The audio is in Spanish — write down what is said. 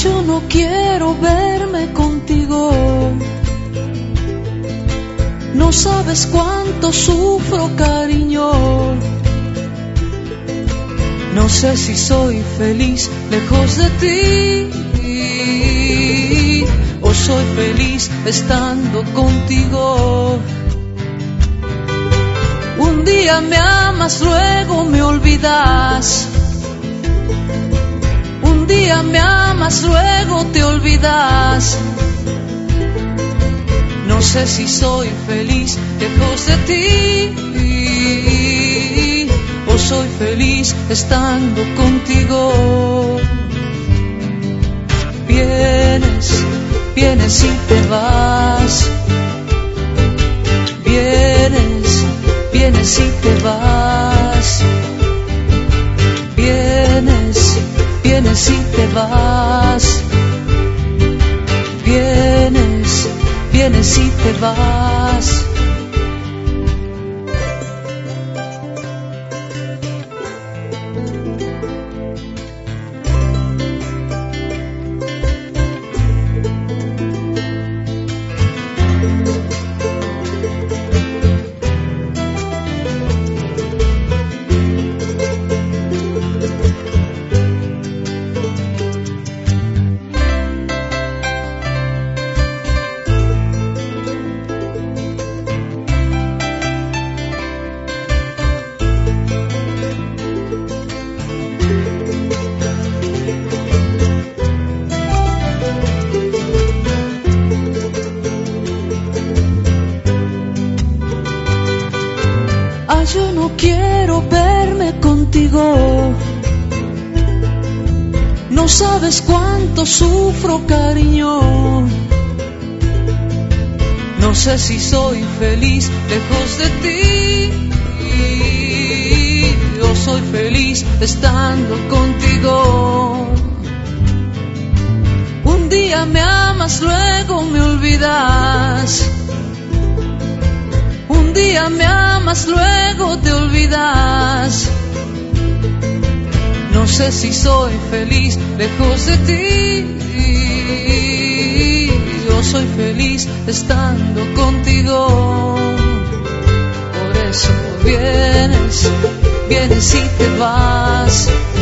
yo no quiero verme contigo. No sabes cuánto sufro, cariño. No sé si soy feliz lejos de ti, o soy feliz estando contigo. Un día me amas, luego me olvidas. Un día me amas, luego te olvidas. No sé si soy feliz lejos de ti, o soy feliz estando contigo. Vienes, vienes y te vas. Vienes, vienes y te vas. Vienes, vienes y te vas. Vienes, vienes y te vas. Yo no quiero verme contigo. No sabes cuánto sufro, cariño. No sé si soy feliz lejos de ti, o soy feliz estando contigo. Un día me amas, luego me olvidas. Un día me amas, luego te olvidas. No sé si soy feliz lejos de ti, o soy feliz estando contigo. Por eso vienes, vienes y te vas.